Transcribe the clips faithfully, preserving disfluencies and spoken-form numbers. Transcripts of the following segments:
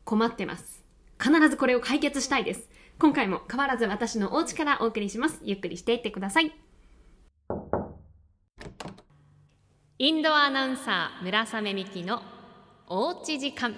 困ってます。必ずこれを解決したいです。今回も変わらず私のお家からお送りします。ゆっくりしていってください。インドアナウンサー村雨美希のおうち時間。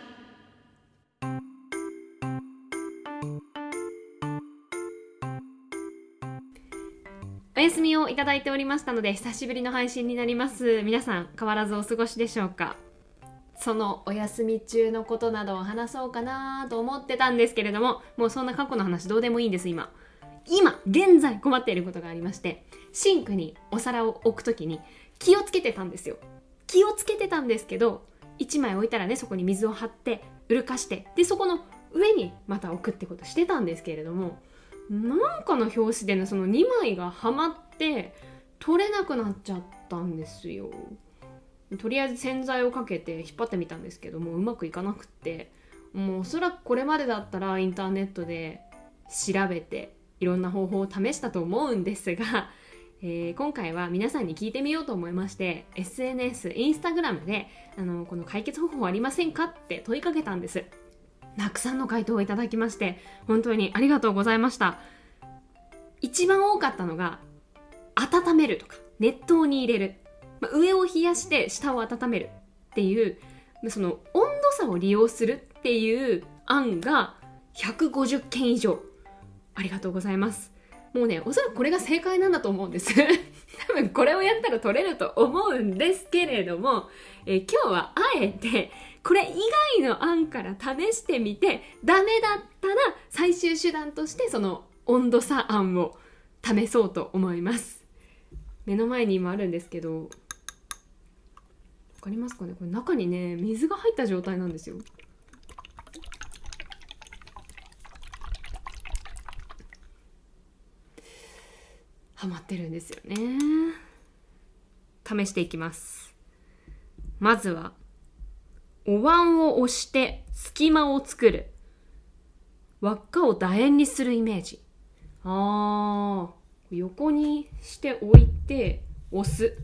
お休みをいただいておりましたので久しぶりの配信になります。皆さん変わらずお過ごしでしょうか。そのお休み中のことなどを話そうかなと思ってたんですけれども、もうそんな過去の話どうでもいいんです。今今現在困っていることがありまして、シンクにお皿を置くときに気をつけてたんですよ。気をつけてたんですけど、いちまい置いたらね、そこに水を張ってうるかして、でそこの上にまた置くってことしてたんですけれども、なんかの拍子でね、そのにまいがはまって取れなくなっちゃったんですよ。とりあえず洗剤をかけて引っ張ってみたんですけども、うまくいかなくって、もうおそらくこれまでだったらインターネットで調べていろんな方法を試したと思うんですが、えー、今回は皆さんに聞いてみようと思いまして、 エスエヌエス、インスタグラムであのこの解決方法ありませんかって問いかけたんです。たくさんの回答をいただきまして本当にありがとうございました。一番多かったのが温めるとか熱湯に入れる、上を冷やして下を温めるっていう、その温度差を利用するっていう案がひゃくごじゅっけん以上。ありがとうございます。もうね、おそらくこれが正解なんだと思うんです多分これをやったら取れると思うんですけれども、えー、今日はあえてこれ以外の案から試してみて、ダメだったら最終手段としてその温度差案を試そうと思います。目の前に今あるんですけど、わかりますかね、これ中にね水が入った状態なんですよ。ハマってるんですよね。試していきます。まずはお椀を押して隙間を作る、輪っかを楕円にするイメージ。あー、横にして置いて押す。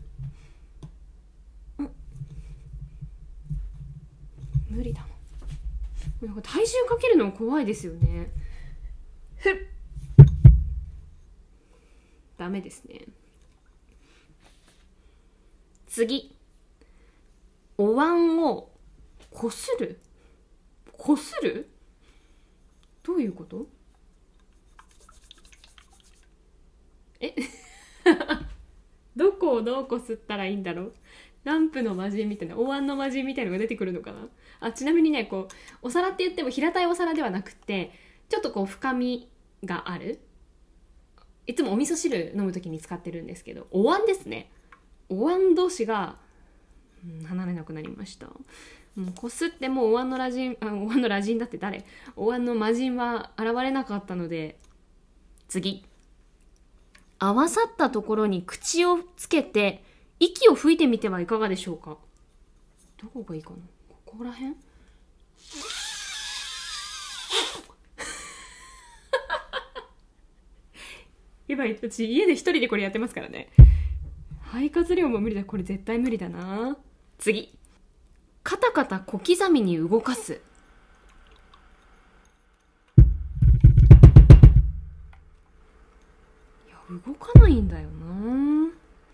無理だな。体重かけるの怖いですよね。ふっ、ダメですね。次、お椀をこする。こする？どういうこと？えどこをどうこすったらいいんだろう。ランプの魔人みたいな、お椀の魔人みたいなのが出てくるのかな。あ、ちなみにね、こうお皿って言っても平たいお皿ではなくて、ちょっとこう深みがある、いつもお味噌汁飲むときに使ってるんですけど、お椀ですね。お椀同士が、うん、離れなくなりました。もうこすってもお椀の羅人、あ、お椀の羅人だって誰？お椀の魔人は現れなかったので、次。合わさったところに口をつけて息を吹いてみてはいかがでしょうか。どこがいいかな、ここら辺今私家で一人でこれやってますからね。肺活量も無理だ。これ絶対無理だな。次、カタカタ小刻みに動かす。いや、動かないんだよな。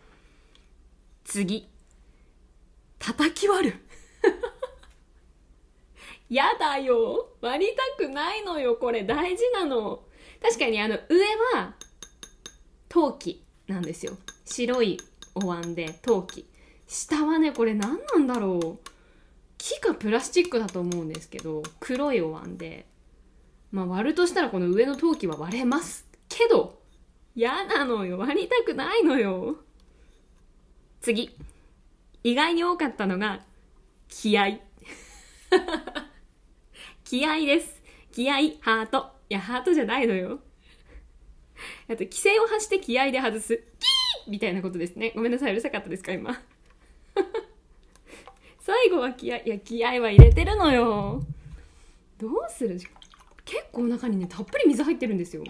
次、叩き割るやだよ、割りたくないのよ。これ大事なの。確かにあの上は陶器なんですよ。白いお椀で陶器。下はね、これ何なんだろう。木かプラスチックだと思うんですけど、黒いお椀で、まあ割るとしたらこの上の陶器は割れますけど、嫌なのよ。割りたくないのよ。次、意外に多かったのが気合気合です。気合、ハート。いや、ハートじゃないのよ。あと、規制を発して気合で外す。キーみたいなことですね。ごめんなさい、うるさかったですか、今。最後は気合。いや、気合は入れてるのよ。どうする？結構中にね、たっぷり水入ってるんですよ。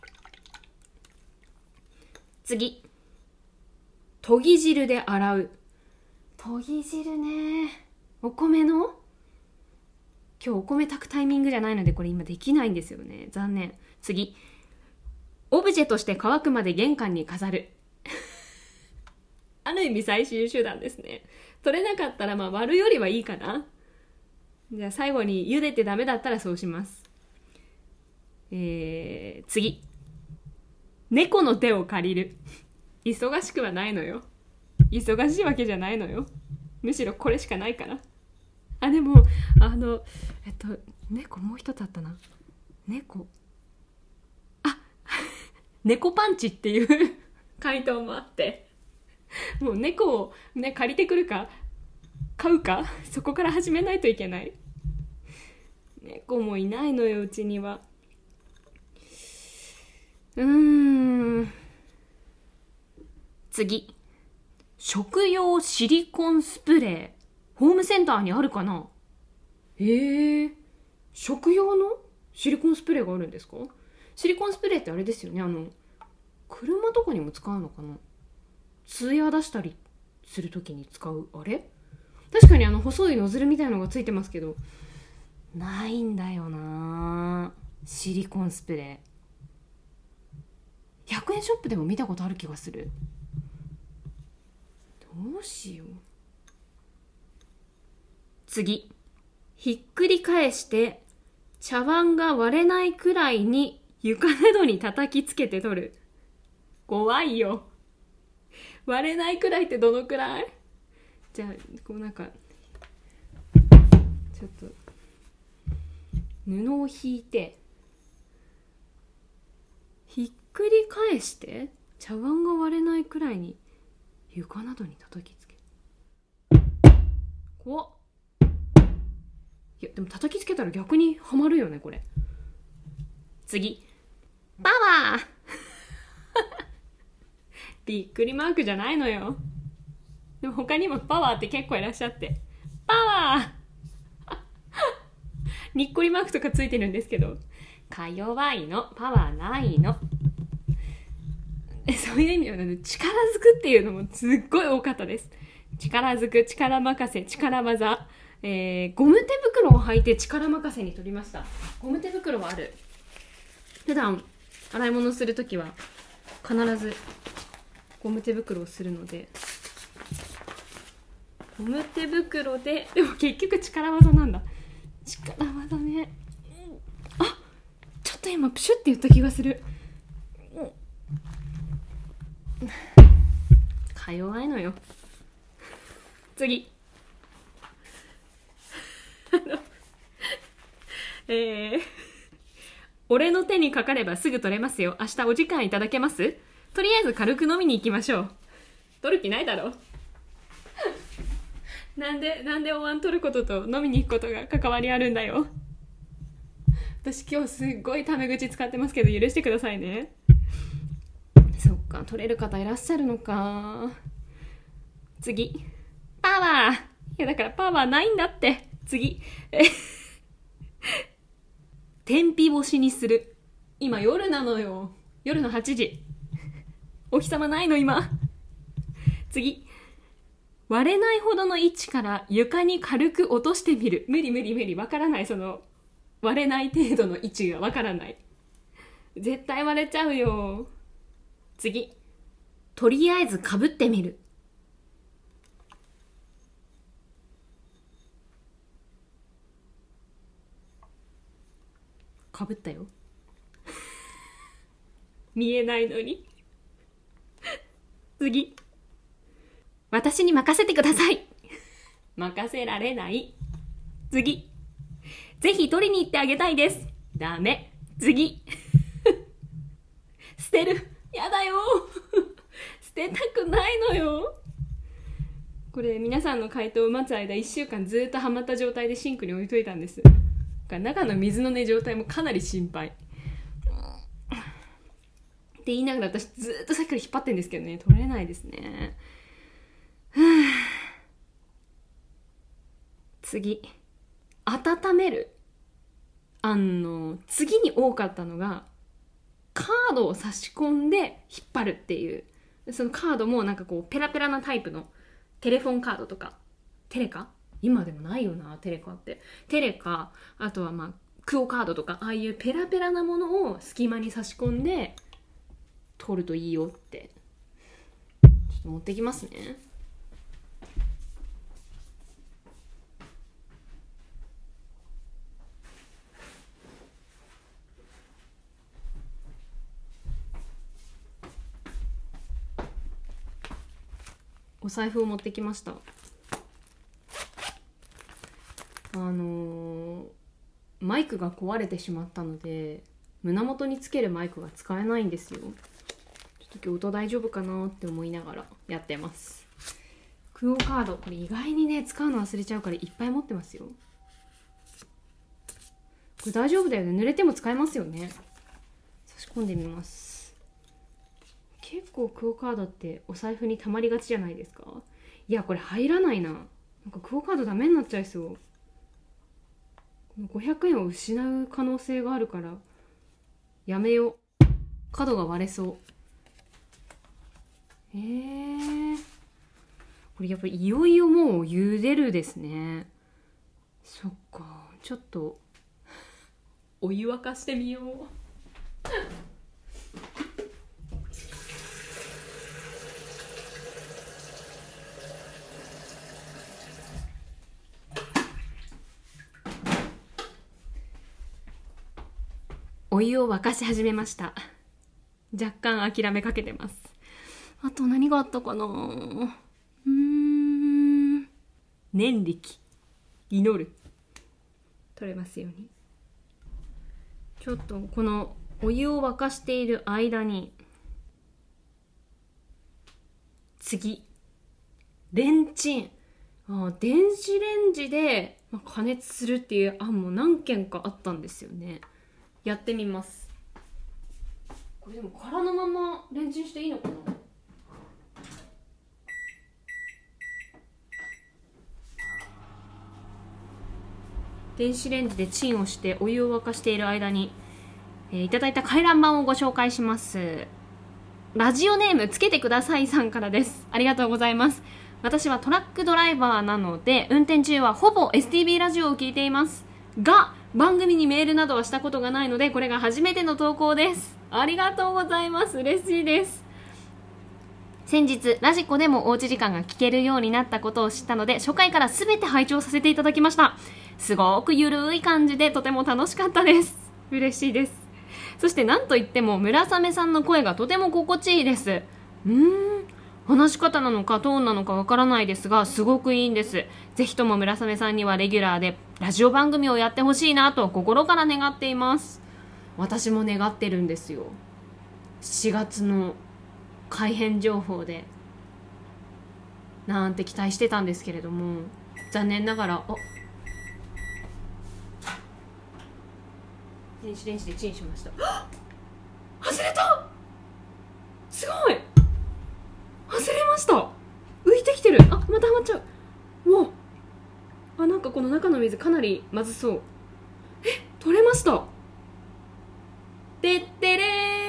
次。研ぎ汁で洗う。研ぎ汁ね。お米の今日お米炊くタイミングじゃないのでこれ今できないんですよね。残念。次。オブジェとして乾くまで玄関に飾る。ある意味最終手段ですね。取れなかったらまあ割るよりはいいかな。じゃあ最後に茹でてダメだったらそうします。えー、次。猫の手を借りる。忙しくはないのよ。忙しいわけじゃないのよ。むしろこれしかないから。あ、でも、あの、えっと、猫もう一つあったな。猫。あ、猫パンチっていう回答もあって。もう猫をね、借りてくるか、買うか、そこから始めないといけない。猫もいないのよ、うちには。うーん。次。食用シリコンスプレー。ホームセンターにあるかな？へえ。食用のシリコンスプレーがあるんですか？シリコンスプレーってあれですよね。あの、車とかにも使うのかな？ツヤ出したりするときに使う。あれ？確かにあの細いノズルみたいなのがついてますけど、ないんだよな。シリコンスプレー。ひゃくえんショップでも見たことある気がする。どうしよう。次。ひっくり返して茶碗が割れないくらいに床などに叩きつけて取る。怖いよ。割れないくらいってどのくらい？じゃあこうなんかちょっと布を引いてひっくり返して茶碗が割れないくらいに床などに叩きつける。怖っ。いやでも叩きつけたら逆にはまるよねこれ。次。パワーびっくりマークじゃないのよ。でも他にもパワーって結構いらっしゃって、パワーにっこりマークとかついてるんですけど、か弱いの、パワーないの。そういう意味では、ね、力ずくっていうのもすっごい多かったです。力ずく、力任せ、力技、えー、ゴム手袋を履いて力任せに取りました。ゴム手袋はある。普段洗い物するときは必ずゴム手袋をするので、ゴム手袋で、でも結局力技なんだ。力技ね。あ、ちょっと今プシュって言った気がする。か弱いのよ。次。えー、俺の手にかかればすぐ取れますよ。明日お時間いただけます？とりあえず軽く飲みに行きましょう。取る気ないだろ。なんで、なんでお椀取ることと飲みに行くことが関わりあるんだよ。私今日すっごいタメ口使ってますけど許してくださいね。そっか、取れる方いらっしゃるのか。次。パワー。いやだからパワーないんだって。次。天日干しにする。今夜なのよ。夜のはちじ。お日様ないの今。次。割れないほどの位置から床に軽く落としてみる。無理無理無理。わからない。その割れない程度の位置がわからない。絶対割れちゃうよ。次。とりあえず被ってみる。被ったよ。見えないのに。次。私に任せてください。任せられない。次。ぜひ取りに行ってあげたいです。ダメ。次。捨てる。やだよ。捨てたくないのよ。これ皆さんの回答を待つ間いっしゅうかんずっとはまった状態でシンクに置いといたんです。中の水のね状態もかなり心配って言いながら私ずっとさっきから引っ張ってんですけどね、取れないですね。次。温める。あの次に多かったのがカードを差し込んで引っ張るっていう。そのカードもなんかこうペラペラなタイプのテレフォンカードとかテレカ今でもないよな、テレカって。テレカ、あとはまあクオカードとか、ああいうペラペラなものを隙間に差し込んで取るといいよって。ちょっと持ってきますね。お財布を持ってきました。あのー、マイクが壊れてしまったので胸元につけるマイクが使えないんですよ。ちょっと今日音大丈夫かなって思いながらやってます。クオカード、これ意外にね使うの忘れちゃうからいっぱい持ってますよ。これ大丈夫だよね、濡れても使えますよね。差し込んでみます。結構クオカードってお財布にたまりがちじゃないですか。いやこれ入らないな。なんかクオカードダメになっちゃいそう。ごひゃくえんを失う可能性があるからやめよう。角が割れそう。えー、これやっぱりいよいよもう茹でるですね。そっか、ちょっとお湯沸かしてみよう。お湯を沸かし始めました。若干諦めかけてます。あと何があったかな。うーん、念力、祈る、取れますように。ちょっとこのお湯を沸かしている間に次、レンチン。あ、電子レンジで加熱するっていう案も何件かあったんですよね。やってみます。これでも空のままレンチンしていいのかな。電子レンジでチンをしてお湯を沸かしている間に、えー、いただいた回覧板をご紹介します。ラジオネームつけてくださいさんからです。ありがとうございます。私はトラックドライバーなので運転中はほぼ エスティービー ラジオを聞いていますが、番組にメールなどはしたことがないのでこれが初めての投稿です。ありがとうございます。嬉しいです。先日ラジコでもおうち時間が聞けるようになったことを知ったので初回から全て拝聴させていただきました。すごくゆるい感じでとても楽しかったです。嬉しいです。そして何といっても村雨さんの声がとても心地いいです。うーん、話し方なのかトーンなのかわからないですがすごくいいんです。ぜひとも村雨さんにはレギュラーでラジオ番組をやってほしいなと心から願っています。私も願ってるんですよ。しがつの改編情報でなんて期待してたんですけれども残念ながら、あ、電子レンジでチンしました。外れた。すごい、外れました。浮いてきてる。あ、またはまっちゃう。うわ、あ、なんかこの中の水かなりまずそう。え、取れました。てってれ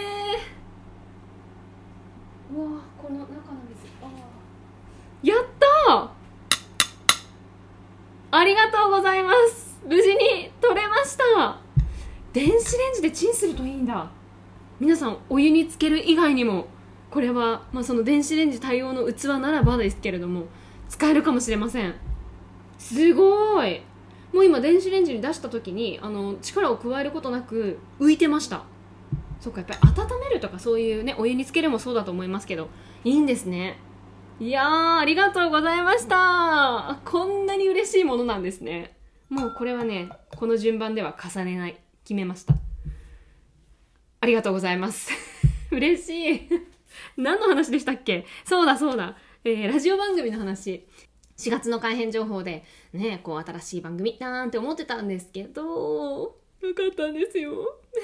ー。うわ、この中の水、あ、やったー。ありがとうございます。無事に取れました。電子レンジでチンするといいんだ。皆さんお湯につける以外にもこれは、まあ、その電子レンジ対応の器ならばですけれども使えるかもしれません。すごい。もう今電子レンジに出した時にあの力を加えることなく浮いてました。そっか、やっぱり温めるとかそういうね、お湯につけるもそうだと思いますけどいいんですね。いやー、ありがとうございました。こんなに嬉しいものなんですね。もうこれはね、この順番では重ねない、決めました。ありがとうございます嬉しい何の話でしたっけ。そうだそうだ、えー、ラジオ番組の話。しがつの改編情報でね、こう新しい番組なんて思ってたんですけどなかったんですよ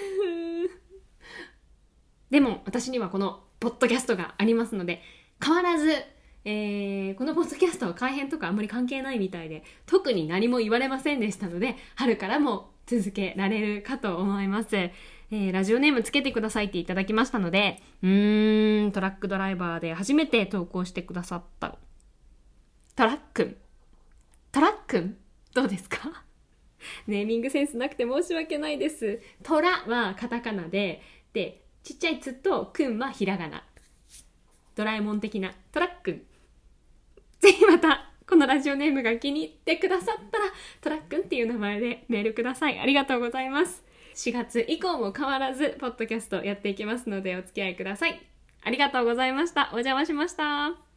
でも私にはこのポッドキャストがありますので変わらず、えー、このポッドキャストは改編とかあんまり関係ないみたいで特に何も言われませんでしたので春からも続けられるかと思います。えー、ラジオネームつけてくださいっていただきましたので、うーん、トラックドライバーで初めて投稿してくださったトラックントラックンどうですか？ネーミングセンスなくて申し訳ないです。トラはカタカナで、でちっちゃいつとくんはひらがな。ドラえもん的なトラックン。ぜひまたこのラジオネームが気に入ってくださったらトラックンっていう名前でメールください。ありがとうございます。しがつ以降も変わらずポッドキャストやっていきますのでお付き合いください。ありがとうございました。お邪魔しました。